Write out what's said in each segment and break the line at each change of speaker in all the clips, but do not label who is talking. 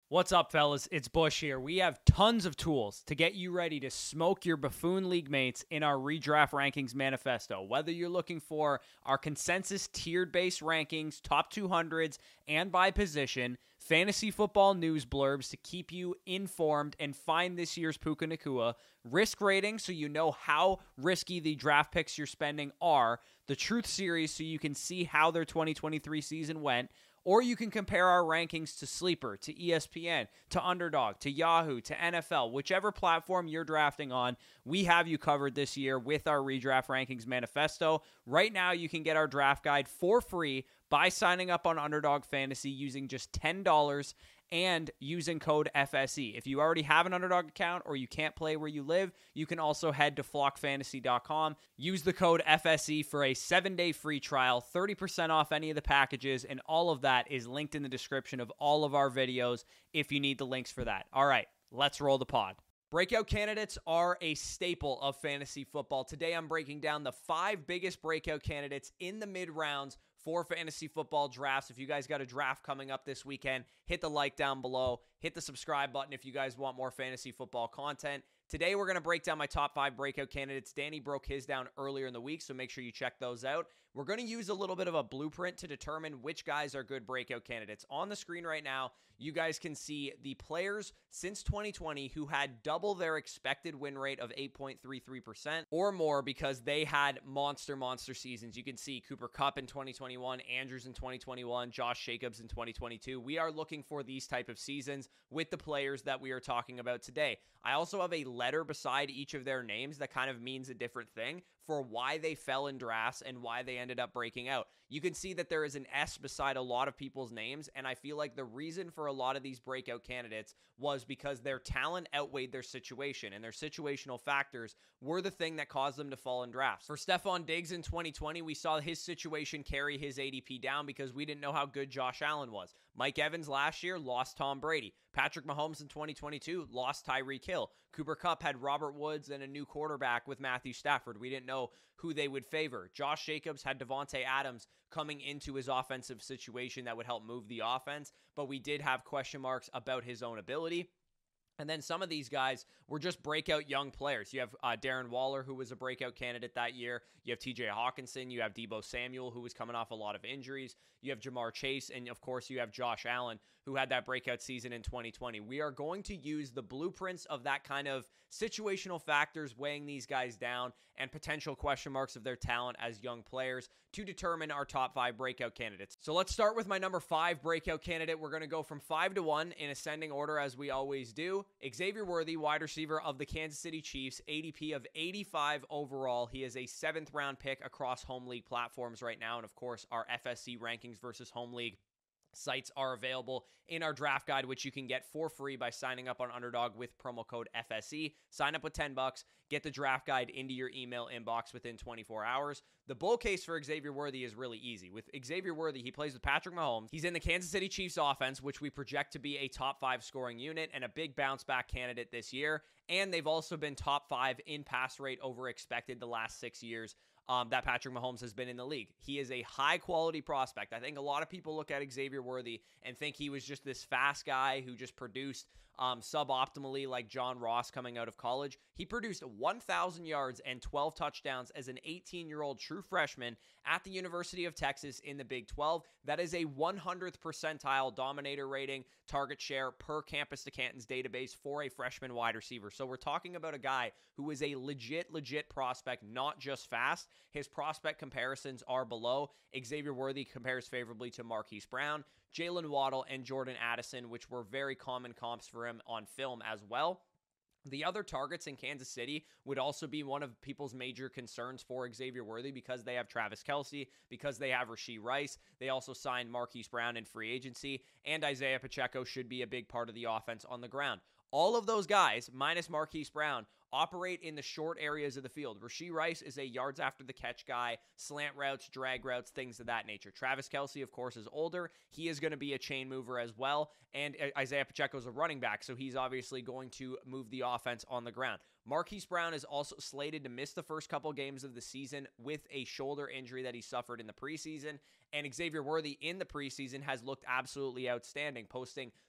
What's up, fellas? It's Bush here. We have tons of tools to get you ready to smoke your Buffoon League mates in our redraft rankings manifesto. Whether you're looking for our consensus tiered based rankings, top 200s, and by position, fantasy football news blurbs to keep you informed and find this year's Puka Nacua, risk ratings so you know how risky the draft picks you're spending are, the Truth Series so you can see how their 2023 season went, or you can compare our rankings to Sleeper, to ESPN, to Underdog, to Yahoo, to NFL, whichever platform you're drafting on, we have you covered this year with our redraft rankings manifesto. Right now, you can get our draft guide for free by signing up on Underdog Fantasy using just $10 and using code FSE. If you already have an Underdog account or you can't play where you live, you can also head to flockfantasy.com. Use the code FSE for a 7-day free trial, 30% off any of the packages, and all of that is linked in the description of all of our videos if you need the links for that. All right, let's roll the pod. Breakout candidates are a staple of fantasy football. Today, I'm breaking down the 5 biggest breakout candidates in the mid-rounds for fantasy football drafts. If you guys got a draft coming up this weekend, hit the like down below. Hit the subscribe button if you guys want more fantasy football content. Today, we're going to break down my top 5 breakout candidates. Danny broke his down earlier in the week, so make sure you check those out. We're going to use a little bit of a blueprint to determine which guys are good breakout candidates. On the screen right now, you guys can see the players since 2020 who had double their expected win rate of 8.33% or more because they had monster seasons. You can see Cooper Kupp in 2021, Andrews in 2021, Josh Jacobs in 2022. We are looking for these type of seasons with the players that we are talking about today. I also have a letter beside each of their names that kind of means a different thing for why they fell in drafts and why they ended up breaking out. You can see that there is an S beside a lot of people's names, and I feel like the reason for a lot of these breakout candidates was because their talent outweighed their situation, and their situational factors were the thing that caused them to fall in drafts. For Stephon Diggs in 2020, we saw his situation carry his ADP down because we didn't know how good Josh Allen was. Mike Evans last year lost Tom Brady. Patrick Mahomes in 2022 lost Tyreek Hill. Cooper Kupp had Robert Woods and a new quarterback with Matthew Stafford. We didn't know who they would favor. Josh Jacobs had Devontae Adams coming into his offensive situation that would help move the offense, but we did have question marks about his own ability. And then some of these guys were just breakout young players. You have Darren Waller, who was a breakout candidate that year. You have TJ Hawkinson. You have Deebo Samuel, who was coming off a lot of injuries. You have Jamar Chase. And, of course, you have Josh Allen, who had that breakout season in 2020. We are going to use the blueprints of that kind of situational factors weighing these guys down and potential question marks of their talent as young players to determine our top 5 breakout candidates. So let's start with my number 5 breakout candidate. We're going to go from 5 to 1 in ascending order as we always do. Xavier Worthy, wide receiver of the Kansas City Chiefs, ADP of 85 overall. He is a 7th round pick across home league platforms right now. And of course, our FSC rankings versus home league sites are available in our draft guide, which you can get for free by signing up on Underdog with promo code FSE. Sign up with $10, get the draft guide into your email inbox within 24 hours. The bull case for Xavier Worthy is really easy. With Xavier Worthy, he plays with Patrick Mahomes. He's in the Kansas City Chiefs offense, which we project to be a top 5 scoring unit and a big bounce back candidate this year. And they've also been top 5 in pass rate over expected the last 6 years that Patrick Mahomes has been in the league. He is a high-quality prospect. I think a lot of people look at Xavier Worthy and think he was just this fast guy who just produced suboptimally like John Ross coming out of college. He produced 1,000 yards and 12 touchdowns as an 18-year-old true freshman at the University of Texas in the Big 12. That is a 100th percentile dominator rating, target share per Campus to Canton's database for a freshman wide receiver. So we're talking about a guy who is a legit prospect, not just fast. His prospect comparisons are below. Xavier Worthy compares favorably to Marquise Brown, Jalen Waddle, and Jordan Addison, which were very common comps for him on film as well. The other targets in Kansas City would also be one of people's major concerns for Xavier Worthy because they have Travis Kelce, because they have Rashee Rice. They also signed Marquise Brown in free agency, and Isaiah Pacheco should be a big part of the offense on the ground. All of those guys, minus Marquise Brown, operate in the short areas of the field. Rashee Rice is a yards after the catch guy, slant routes, drag routes, things of that nature. Travis Kelce, of course, is older. He is going to be a chain mover as well. And Isaiah Pacheco is a running back, so he's obviously going to move the offense on the ground. Marquise Brown is also slated to miss the first couple games of the season with a shoulder injury that he suffered in the preseason. And Xavier Worthy in the preseason has looked absolutely outstanding, posting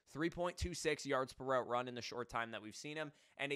3.26 yards per route run in the short time that we've seen him, and a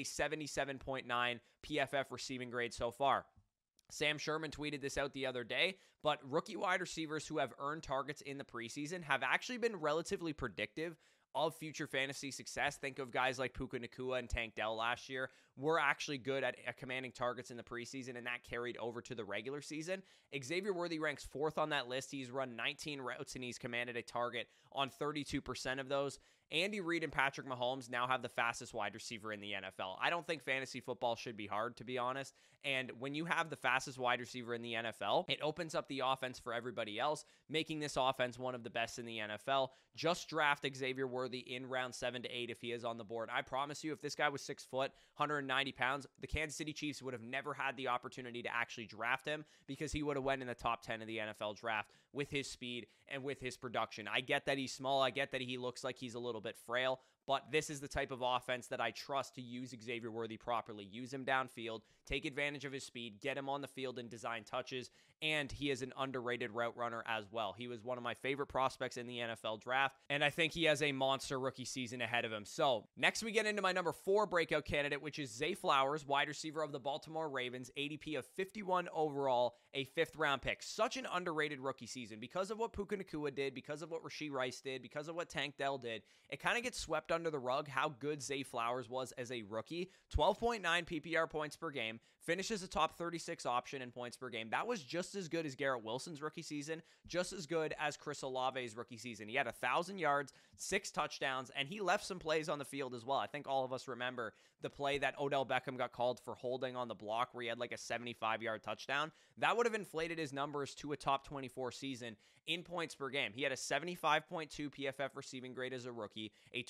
77.9 PFF receiving grade so far. Sam Sherman tweeted this out the other day, but rookie wide receivers who have earned targets in the preseason have actually been relatively predictive of future fantasy success. Think of guys like Puka Nacua and Tank Dell last year were actually good at commanding targets in the preseason, and that carried over to the regular season. Xavier Worthy ranks 4th on that list. He's run 19 routes, and he's commanded a target on 32% of those. Andy Reid and Patrick Mahomes now have the fastest wide receiver in the NFL. I don't think fantasy football should be hard, to be honest. And when you have the fastest wide receiver in the NFL, it opens up the offense for everybody else, making this offense one of the best in the NFL. Just draft Xavier Worthy in round 7 to 8 if he is on the board. I promise you, if this guy was 6 foot, 190 pounds, the Kansas City Chiefs would have never had the opportunity to actually draft him because he would have went in the top 10 of the NFL draft with his speed and with his production. I get that he's small. I get that he looks like he's a little bit frail, but this is the type of offense that I trust to use Xavier Worthy properly. Use him downfield, take advantage of his speed, get him on the field and design touches, and he is an underrated route runner as well. He was one of my favorite prospects in the NFL draft, and I think he has a monster rookie season ahead of him. So next we get into my number 4 breakout candidate, which is Zay Flowers, wide receiver of the Baltimore Ravens, ADP of 51 overall, a 5th round pick. Such an underrated rookie season because of what Puka Nacua did, because of what Rashee Rice did, because of what Tank Dell did. It kind of gets swept under the rug how good Zay Flowers was as a rookie. 12.9 PPR points per game, finishes a top 36 option in points per game. That was just as good as Garrett Wilson's rookie season, just as good as Chris Olave's rookie season. He had 1,000 yards, 6 touchdowns, and he left some plays on the field as well. I think all of us remember the play that Odell Beckham got called for holding on the block where he had like a 75-yard touchdown. That would have inflated his numbers to a top 24 season in points per game. He had a 75.2 PFF receiving grade as a rookie, a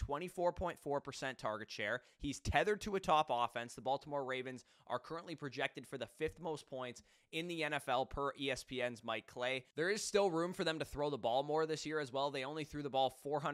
24.4% target share. He's tethered to a top offense. The Baltimore Ravens are currently projected for the 5th most points in the NFL per ESPN's Mike Clay. There is still room for them to throw the ball more this year as well. They only threw the ball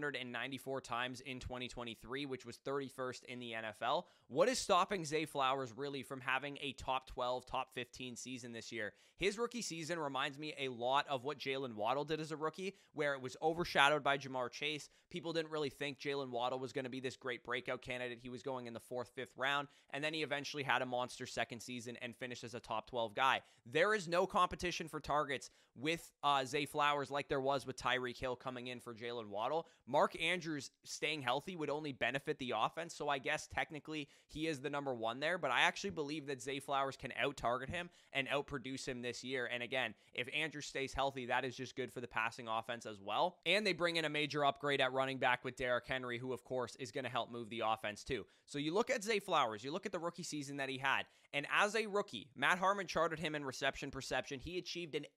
494 times in 2023, which was 31st in the NFL. What is stopping Zay Flowers really from having a top 12, top 15 season this year? His rookie season reminds me a lot of what Jalen Waddle did as a rookie, where it was overshadowed by Jamar Chase. People didn't really think Jalen Waddle was going to be this great breakout candidate. He was going in the 4th, 5th round, and then he eventually had a monster second season and finished as a top 12 guy. There is no competition for targets with Zay Flowers like there was with Tyreek Hill coming in for Jalen Waddle. Mark Andrews staying healthy would only benefit the offense, so I guess technically he is the number 1 there, but I actually believe that Zay Flowers can out-target him and out-produce him this year. And again, if Andrews stays healthy, that is just good for the passing offense as well. And they bring in a major upgrade at running back with Derrick Henry, who of course is going to help move the offense too. So you look at Zay Flowers, you look at the rookie season that he had, and as a rookie, Matt Harmon charted him in reception perception. He achieved an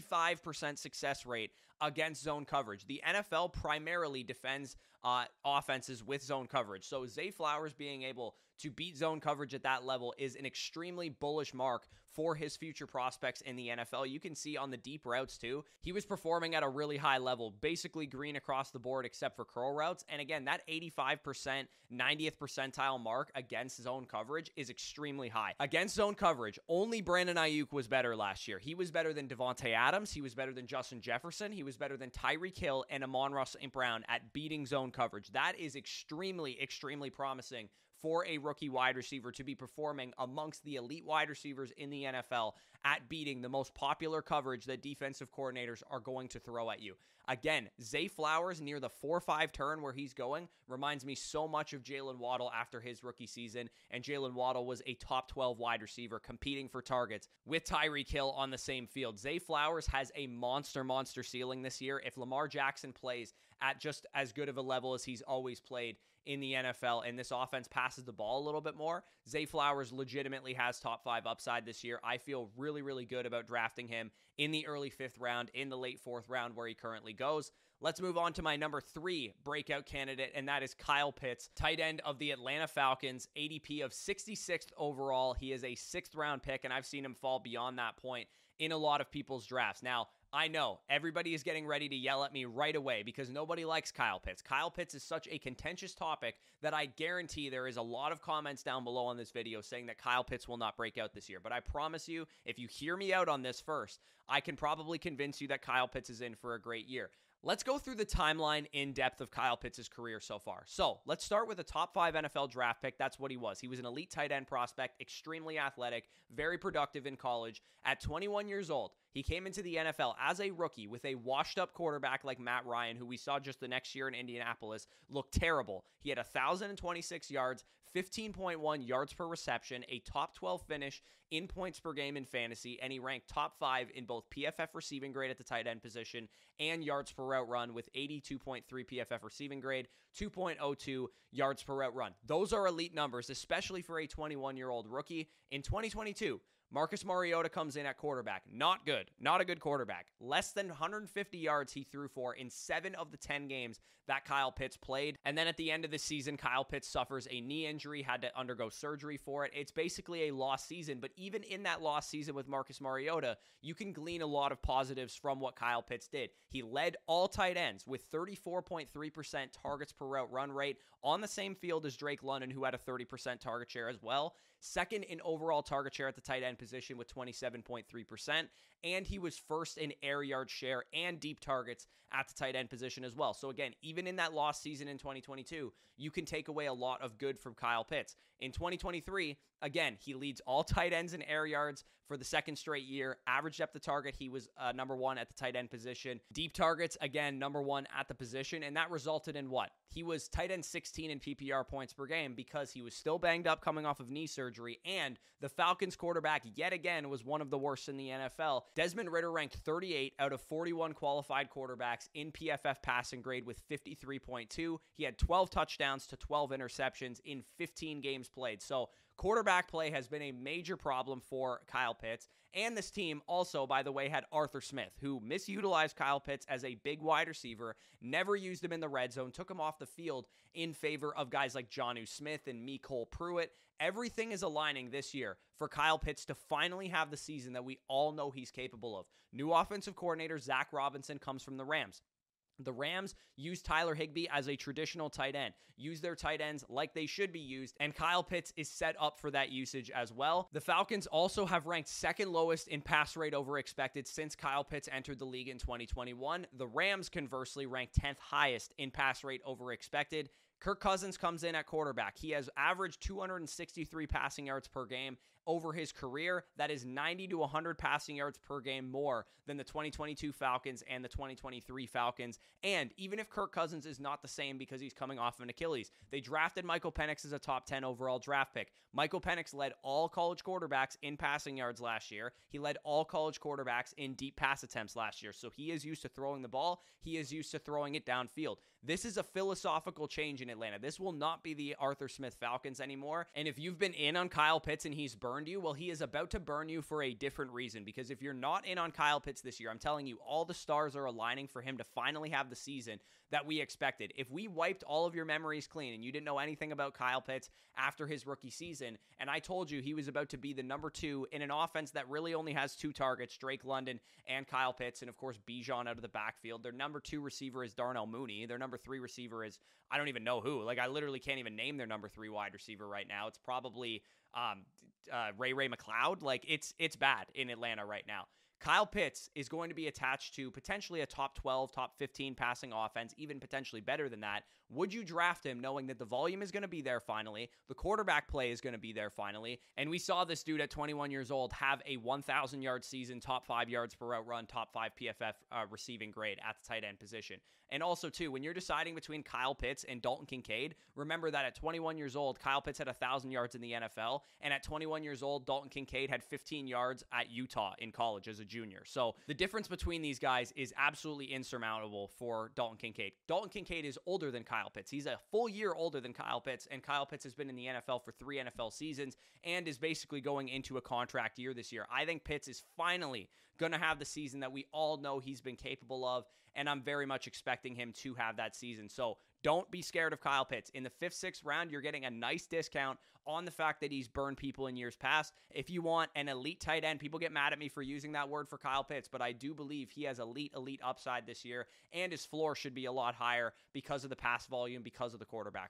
85% success rate against zone coverage. The NFL primarily defends offenses with zone coverage. So Zay Flowers being able to beat zone coverage at that level is an extremely bullish mark for his future prospects in the NFL. You can see on the deep routes too, he was performing at a really high level, basically green across the board except for curl routes. And again, that 85%, 90th percentile mark against zone coverage is extremely high. Against zone coverage, only Brandon Ayuk was better last year. He was better than Devontae Adams. He was better than Justin Jefferson. He was better than Tyreek Hill and Amon-Ra St. Brown at beating zone coverage. That is extremely, extremely promising for a rookie wide receiver to be performing amongst the elite wide receivers in the NFL at beating the most popular coverage that defensive coordinators are going to throw at you. Again, Zay Flowers near the 4-5 turn where he's going reminds me so much of Jalen Waddle after his rookie season, and Jalen Waddle was a top 12 wide receiver competing for targets with Tyreek Hill on the same field. Zay Flowers has a monster ceiling this year. If Lamar Jackson plays at just as good of a level as he's always played in the NFL, and this offense passes the ball a little bit more, Zay Flowers legitimately has top 5 upside this year. I feel really good about drafting him in the early 5th round, in the late 4th round where he currently goes. Let's move on to my number 3 breakout candidate, and that is Kyle Pitts, tight end of the Atlanta Falcons, ADP of 66th overall. He is a 6th round pick, and I've seen him fall beyond that point in a lot of people's drafts. Now, I know everybody is getting ready to yell at me right away because nobody likes Kyle Pitts. Kyle Pitts is such a contentious topic that I guarantee there is a lot of comments down below on this video saying that Kyle Pitts will not break out this year. But I promise you, if you hear me out on this first, I can probably convince you that Kyle Pitts is in for a great year. Let's go through the timeline in depth of Kyle Pitts' career so far. So let's start with a top 5 NFL draft pick. That's what he was. He was an elite tight end prospect, extremely athletic, very productive in college. At 21 years old, he came into the NFL as a rookie with a washed-up quarterback like Matt Ryan, who we saw just the next year in Indianapolis, look terrible. He had 1,026 yards, 15.1 yards per reception, a top 12 finish in points per game in fantasy, and he ranked top 5 in both PFF receiving grade at the tight end position and yards per route run with 82.3 PFF receiving grade, 2.02 yards per route run. Those are elite numbers, especially for a 21-year-old rookie. In 2022, Marcus Mariota comes in at quarterback. Not good. Not a good quarterback. Less than 150 yards he threw for in 7 of the 10 games that Kyle Pitts played. And then at the end of the season, Kyle Pitts suffers a knee injury, had to undergo surgery for it. It's basically a lost season. But even in that lost season with Marcus Mariota, you can glean a lot of positives from what Kyle Pitts did. He led all tight ends with 34.3% targets per route run rate on the same field as Drake London, who had a 30% target share as well. Second in overall target share at the tight end position with 27.3%, and he was first in air yard share and deep targets at the tight end position as well. So again, even in that lost season in 2022, you can take away a lot of good from Kyle Pitts. In 2023, again, he leads all tight ends in air yards for the second straight year. Average depth of target, he was number 1 at the tight end position. Deep targets, again, number 1 at the position, and that resulted in what? He was tight end 16 in PPR points per game because he was still banged up coming off of knee surgery, and the Falcons quarterback, yet again, was one of the worst in the NFL. Desmond Ridder ranked 38 out of 41 qualified quarterbacks in PFF passing grade with 53.2. He had 12 touchdowns to 12 interceptions in 15 games played. So quarterback play has been a major problem for Kyle Pitts. And this team also, by the way, had Arthur Smith, who misutilized Kyle Pitts as a big wide receiver, never used him in the red zone, took him off the field in favor of guys like Jonnu Smith and Mecole Pruitt. Everything is aligning this year for Kyle Pitts to finally have the season that we all know he's capable of. New offensive coordinator Zach Robinson comes from the Rams. The Rams use Tyler Higbee as a traditional tight end, use their tight ends like they should be used, and Kyle Pitts is set up for that usage as well. The Falcons also have ranked second lowest in pass rate over expected since Kyle Pitts entered the league in 2021. The Rams, conversely, ranked 10th highest in pass rate over expected. Kirk Cousins comes in at quarterback. He has averaged 263 passing yards per game over his career. That is 90 to 100 passing yards per game more than the 2022 Falcons and the 2023 Falcons. And even if Kirk Cousins is not the same because he's coming off of an Achilles, they drafted Michael Penix as a top 10 overall draft pick. Michael Penix led all college quarterbacks in passing yards last year. He led all college quarterbacks in deep pass attempts last year. So he is used to throwing the ball. He is used to throwing it downfield. This is a philosophical change in Atlanta. This will not be the Arthur Smith Falcons anymore. And if you've been in on Kyle Pitts and he's burned you, well, he is about to burn you for a different reason. Because if you're not in on Kyle Pitts this year, I'm telling you, all the stars are aligning for him to finally have the season that we expected. If we wiped all of your memories clean and you didn't know anything about Kyle Pitts after his rookie season, and I told you he was about to be the number 2 in an offense that really only has 2 targets, Drake London and Kyle Pitts, and of course Bijan out of the backfield. Their number 2 receiver is Darnell Mooney. Their number 3 receiver is, I don't even know who. Like, I literally can't even name their number 3 wide receiver right now. It's probably Ray McLeod. Like, it's bad in Atlanta right now. Kyle Pitts is going to be attached to potentially a top 12, top 15 passing offense, even potentially better than that. Would you draft him knowing that the volume is going to be there finally, the quarterback play is going to be there finally, and we saw this dude at 21 years old have a 1,000-yard season, top 5 yards per route run, top 5 PFF receiving grade at the tight end position. And also, too, when you're deciding between Kyle Pitts and Dalton Kincaid, remember that at 21 years old, Kyle Pitts had 1,000 yards in the NFL, and at 21 years old, Dalton Kincaid had 15 yards at Utah in college as a junior. So the difference between these guys is absolutely insurmountable for Dalton Kincaid. Dalton Kincaid is older than Kyle Pitts. He's a full year older than Kyle Pitts, and Kyle Pitts has been in the NFL for 3 NFL seasons and is basically going into a contract year this year. I think Pitts is finally going to have the season that we all know he's been capable of, and I'm very much expecting him to have that season. So don't be scared of Kyle Pitts. In the 5th, 6th round, you're getting a nice discount on the fact that he's burned people in years past. If you want an elite tight end, people get mad at me for using that word for Kyle Pitts, but I do believe he has elite upside this year, and his floor should be a lot higher because of the pass volume, because of the quarterback play.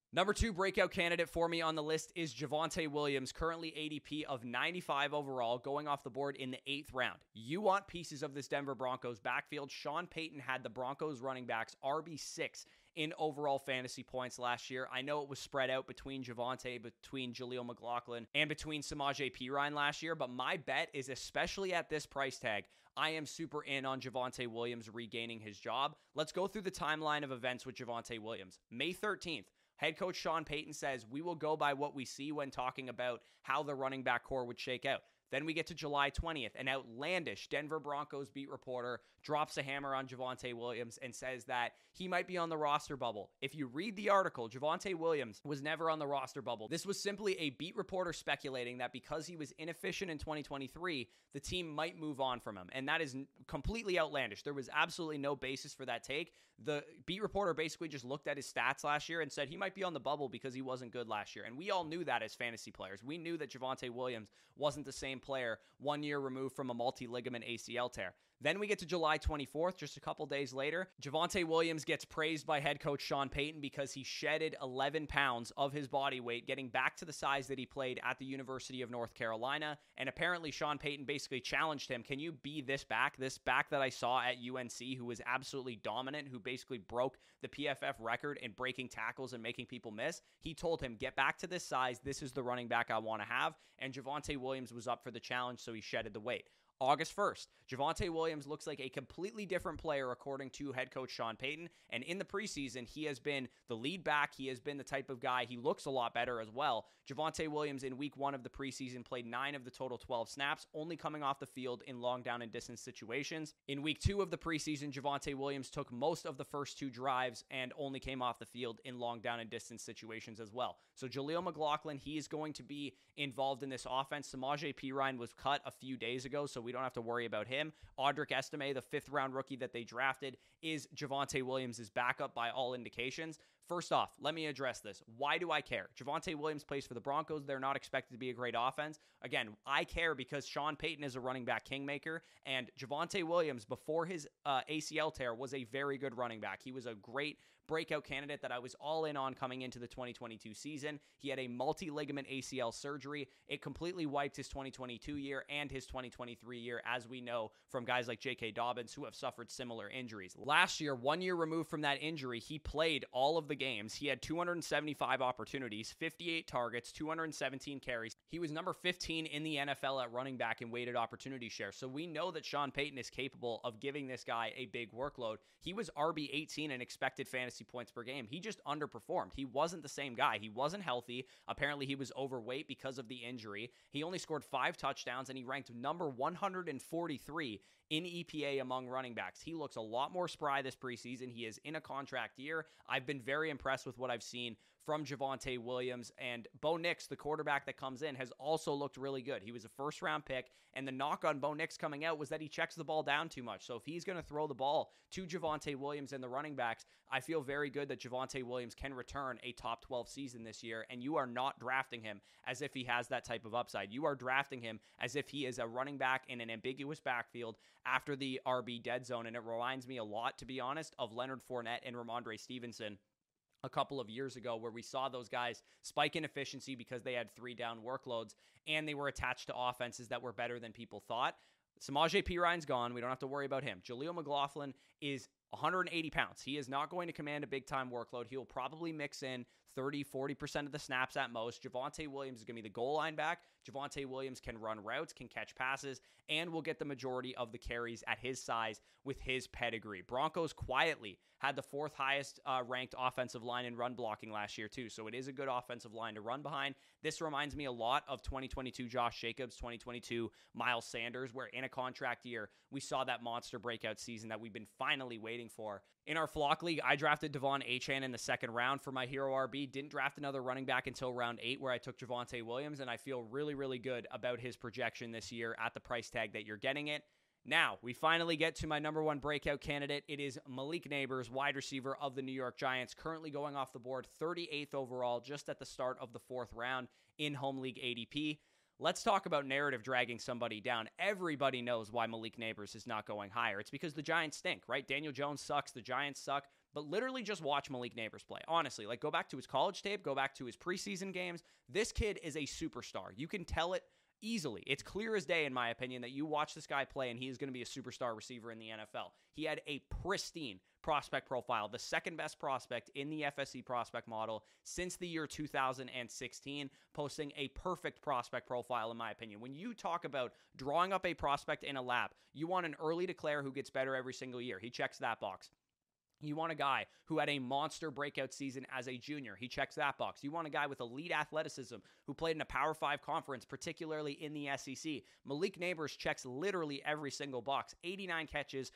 Number 2 breakout candidate for me on the list is Javonte Williams, currently ADP of 95 overall, going off the board in the 8th round. You want pieces of this Denver Broncos backfield. Sean Payton had the Broncos running backs RB6 in overall fantasy points last year. I know it was spread out between Javonte, between Jaleel McLaughlin, and between Samaje Perine last year, but my bet is, especially at this price tag, I am super in on Javonte Williams regaining his job. Let's go through the timeline of events with Javonte Williams. May 13th, head coach Sean Payton says, we will go by what we see when talking about how the running back core would shake out. Then we get to July 20th. An outlandish Denver Broncos beat reporter drops a hammer on Javonte Williams and says that he might be on the roster bubble. If you read the article, Javonte Williams was never on the roster bubble. This was simply a beat reporter speculating that because he was inefficient in 2023, the team might move on from him. And that is completely outlandish. There was absolutely no basis for that take. The beat reporter basically just looked at his stats last year and said he might be on the bubble because he wasn't good last year. And we all knew that as fantasy players. We knew that Javonte Williams wasn't the same player 1 year removed from a multi-ligament ACL tear. Then we get to July 24th, just a couple days later. Javonte Williams gets praised by head coach Sean Payton because he shedded 11 pounds of his body weight, getting back to the size that he played at the University of North Carolina. And apparently Sean Payton basically challenged him, can you be this back that I saw at UNC, who was absolutely dominant, who basically broke the PFF record in breaking tackles and making people miss? He told him, get back to this size. This is the running back I want to have. And Javonte Williams was up for the challenge, so he shedded the weight. August 1st, Javonte Williams looks like a completely different player according to head coach Sean Payton, and in the preseason, he has been the lead back. He has been the type of guy. He looks a lot better as well. Javonte Williams in week 1 of the preseason played 9 of the total 12 snaps, only coming off the field in long down and distance situations. In week 2 of the preseason, Javonte Williams took most of the first 2 drives and only came off the field in long down and distance situations as well. So Jaleel McLaughlin, he is going to be involved in this offense. Samaje Perine was cut a few days ago, so we don't have to worry about him. Audric Estime, the 5th round rookie that they drafted, is Javonte Williams' backup by all indications. First off, let me address this. Why do I care? Javonte Williams plays for the Broncos. They're not expected to be a great offense. Again, I care because Sean Payton is a running back kingmaker, and Javonte Williams, before his ACL tear, was a very good running back. He was a great breakout candidate that I was all in on coming into the 2022 season. He had a multi-ligament ACL surgery. It completely wiped his 2022 year and his 2023 year, as we know from guys like J.K. Dobbins who have suffered similar injuries. Last year, 1 year removed from that injury, he played all of the games. He had 275 opportunities, 58 targets, 217 carries. He was number 15 in the NFL at running back in weighted opportunity share. So we know that Sean Payton is capable of giving this guy a big workload. He was RB 18 in expected fantasy points per game. He just underperformed. He wasn't the same guy. He wasn't healthy. Apparently he was overweight because of the injury. He only scored 5 touchdowns and he ranked number 143 in EPA among running backs. He looks a lot more spry this preseason. He is in a contract year. I've been very impressed with what I've seen from Javonte Williams, and Bo Nix, the quarterback that comes in, has also looked really good. He was a first-round pick, and the knock on Bo Nix coming out was that he checks the ball down too much. So if he's going to throw the ball to Javonte Williams and the running backs, I feel very good that Javonte Williams can return a top 12 season this year, and you are not drafting him as if he has that type of upside. You are drafting him as if he is a running back in an ambiguous backfield after the RB dead zone, and it reminds me a lot, to be honest, of Leonard Fournette and Ramondre Stevenson a couple of years ago, where we saw those guys spike in efficiency because they had 3 down workloads and they were attached to offenses that were better than people thought. Samaje Perine's gone. We don't have to worry about him. Jaleel McLaughlin is 180 pounds. He is not going to command a big-time workload. He'll probably mix in 30, 40% of the snaps at most. Javonte Williams is going to be the goal line back. Javonte Williams can run routes, can catch passes, and will get the majority of the carries at his size with his pedigree. Broncos quietly had the 4th highest ranked offensive line in run blocking last year too, so it is a good offensive line to run behind. This reminds me a lot of 2022 Josh Jacobs, 2022 Miles Sanders, where in a contract year, we saw that monster breakout season that we've been finally waiting for. In our Flock League, I drafted Devon Achane in the 2nd round for my hero RB. Didn't draft another running back until round 8, where I took Javonte Williams, and I feel really, really good about his projection this year at the price tag that you're getting it. Now, we finally get to my number 1 breakout candidate. It is Malik Nabers, wide receiver of the New York Giants, currently going off the board 38th overall, just at the start of the 4th round in home league ADP. Let's talk about narrative dragging somebody down. Everybody knows why Malik Nabers is not going higher. It's because the Giants stink, right? Daniel Jones sucks. The Giants suck. but literally just watch Malik Neighbors play. Honestly, like go back to his college tape, go back to his preseason games. This kid is a superstar. You can tell it easily. It's clear as day, in my opinion, that you watch this guy play and he is going to be a superstar receiver in the NFL. He had a pristine prospect profile, the second best prospect in the FSC prospect model since the year 2016, posting a perfect prospect profile, in my opinion. When you talk about drawing up a prospect in a lab, you want an early declare who gets better every single year. He checks that box. You want a guy who had a monster breakout season as a junior. He checks that box. You want a guy with elite athleticism who played in a Power 5 conference, particularly in the SEC. Malik Neighbors checks literally every single box. 89 catches,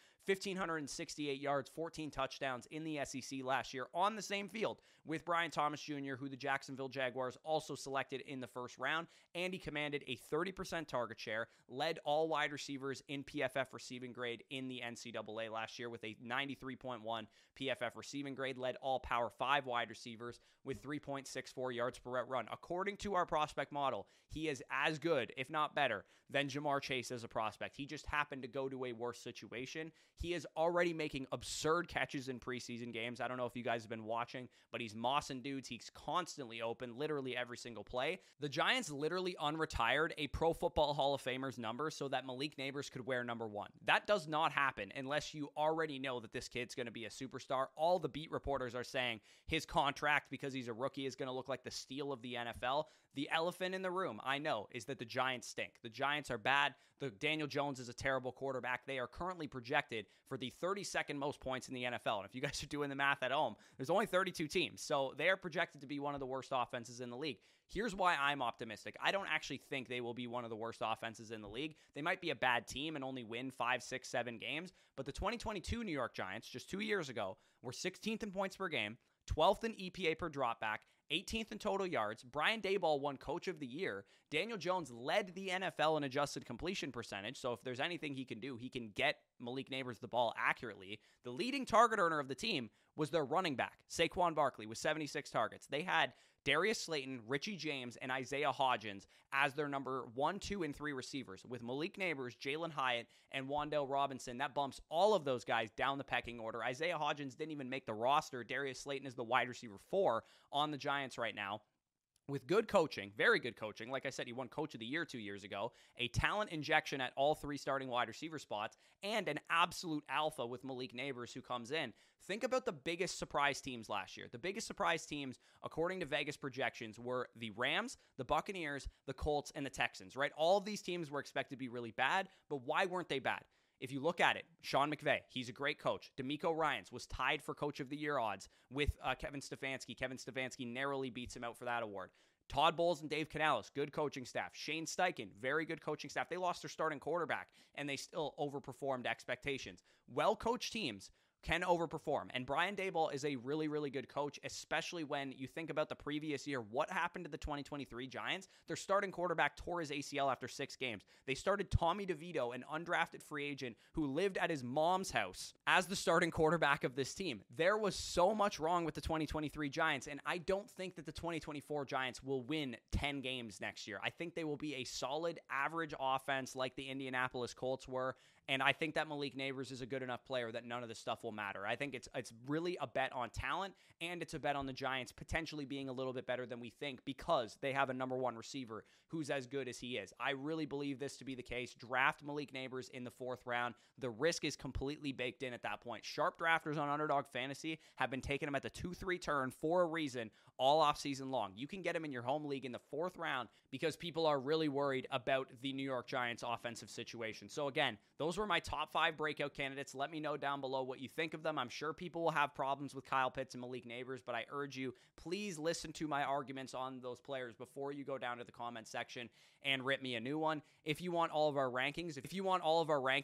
1,568 yards, 14 touchdowns in the SEC last year on the same field with Brian Thomas Jr., who the Jacksonville Jaguars also selected in the first round. And he commanded a 30% target share, led all wide receivers in PFF receiving grade in the NCAA last year with a 93.1 PFF receiving grade, led all Power 5 wide receivers with 3.64 yards per route run. According to our prospect model, he is as good, if not better, than Ja'Marr Chase as a prospect. He just happened to go to a worse situation. He is already making absurd catches in preseason games. I don't know if you guys have been watching, but he's mossing dudes. He's constantly open, literally every single play. The Giants literally unretired a Pro Football Hall of Famer's number so that Malik Neighbors could wear number 1. That does not happen unless you already know that this kid's going to be a superstar. All the beat reporters are saying his contract, because he's a rookie, is going to look like the steal of the NFL. The elephant in the room, I know, is that the Giants stink. The Giants are bad. Daniel Jones is a terrible quarterback. They are currently projected for the 32nd most points in the NFL. And if you guys are doing the math at home, there's only 32 teams. So they are projected to be one of the worst offenses in the league. Here's why I'm optimistic. I don't actually think they will be one of the worst offenses in the league. They might be a bad team and only win 5, 6, 7 games. But the 2022 New York Giants, just 2 years ago, were 16th in points per game, 12th in EPA per dropback, 18th in total yards. Brian Daboll won Coach of the Year. Daniel Jones led the NFL in adjusted completion percentage. So if there's anything he can do, he can get Malik Neighbors the ball accurately. The leading target earner of the team was their running back, Saquon Barkley, with 76 targets. They had Darius Slayton, Richie James, and Isaiah Hodgins as their number 1, 2, and 3 receivers. With Malik Neighbors, Jalen Hyatt, and Wan'Dale Robinson, that bumps all of those guys down the pecking order. Isaiah Hodgins didn't even make the roster. Darius Slayton is the wide receiver 4 on the Giants right now. With good coaching, very good coaching, like I said, he won Coach of the Year 2 years ago, a talent injection at all 3 starting wide receiver spots, and an absolute alpha with Malik Neighbors who comes in. Think about the biggest surprise teams last year. The biggest surprise teams, according to Vegas projections, were the Rams, the Buccaneers, the Colts, and the Texans, right? All of these teams were expected to be really bad, but why weren't they bad? If you look at it, Sean McVay, he's a great coach. DeMeco Ryans was tied for Coach of the Year odds with Kevin Stefanski. Kevin Stefanski narrowly beats him out for that award. Todd Bowles and Dave Canales, good coaching staff. Shane Steichen, very good coaching staff. They lost their starting quarterback, and they still overperformed expectations. Well-coached teams can overperform. And Brian Daboll is a really, really good coach, especially when you think about the previous year. What happened to the 2023 Giants? Their starting quarterback tore his ACL after 6 games. They started Tommy DeVito, an undrafted free agent who lived at his mom's house, as the starting quarterback of this team. There was so much wrong with the 2023 Giants, and I don't think that the 2024 Giants will win 10 games next year. I think they will be a solid, average offense like the Indianapolis Colts were, and I think that Malik Neighbors is a good enough player that none of this stuff will matter. I think it's really a bet on talent, and it's a bet on the Giants potentially being a little bit better than we think because they have a number 1 receiver who's as good as he is. I really believe this to be the case. Draft Malik Neighbors in the 4th round. The risk is completely baked in at that point. Sharp drafters on Underdog Fantasy have been taking him at the 2-3 turn for a reason all offseason long. You can get him in your home league in the 4th round because people are really worried about the New York Giants offensive situation. So again, those were my top 5 breakout candidates. Let me know down below what you think of them. I'm sure people will have problems with Kyle Pitts and Malik Neighbors, but I urge you, please listen to my arguments on those players before you go down to the comment section and rip me a new one. If you want all of our rankings, if you want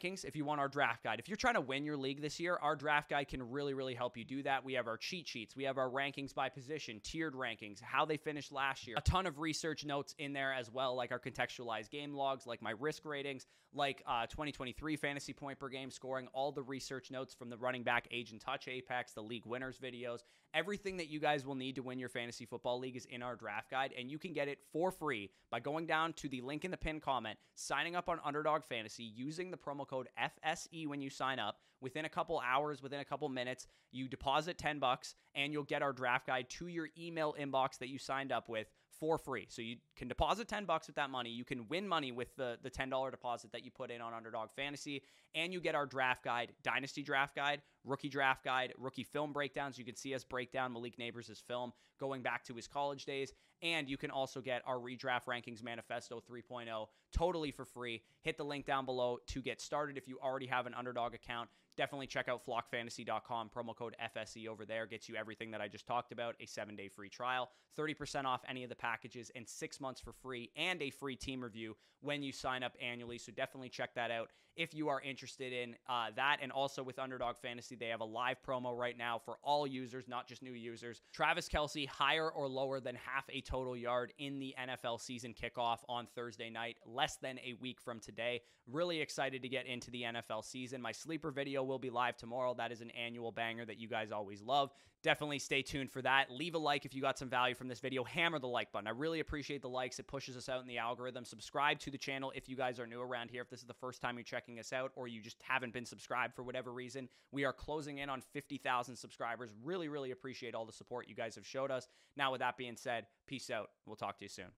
our draft guide, if you're trying to win your league this year, our draft guide can really, really help you do that. We have our cheat sheets. We have our rankings by position, tiered rankings, how they finished last year, a ton of research notes in there as well, like our contextualized game logs, like my risk ratings, like 2023 fantasy point per game scoring, all the research notes from the running back age and touch apex, the league winners videos, everything that you guys will need to win your fantasy football league is in our draft guide, and you can get it for free by going down to the link in the pinned comment, signing up on Underdog Fantasy, using the promo code FSE when you sign up. Within a couple hours, within a couple minutes, you deposit $10 and you'll get our draft guide to your email inbox that you signed up with for free. So you can deposit $10 with that money. You can win money with the $10 deposit that you put in on Underdog Fantasy, and you get our draft guide, Dynasty Draft Guide, Rookie Draft Guide, Rookie Film Breakdowns. You can see us break down Malik Nabers' film going back to his college days, and you can also get our Redraft Rankings Manifesto 3.0 totally for free. Hit the link down below to get started. If you already have an Underdog account, definitely check out flockfantasy.com. Promo code FSE over there gets you everything that I just talked about, a 7-day free trial, 30% off any of the packages, and 6 months for free, and a free team review when you sign up annually. So definitely check that out if you are interested in that. And also with Underdog Fantasy, they have a live promo right now for all users, not just new users. Travis Kelce, higher or lower than half a total yard in the NFL season kickoff on Thursday night, less than a week from today. Really excited to get into the NFL season. My sleeper video will be live tomorrow. That is an annual banger that you guys always love. Definitely stay tuned for that. Leave a like if you got some value from this video. Hammer the like button. I really appreciate the likes. It pushes us out in the algorithm. Subscribe to the channel if you guys are new around here. If this is the first time you're checking us out, or you just haven't been subscribed for whatever reason, we are closing in on 50,000 subscribers. Really, really appreciate all the support you guys have showed us. Now, with that being said, peace out. We'll talk to you soon.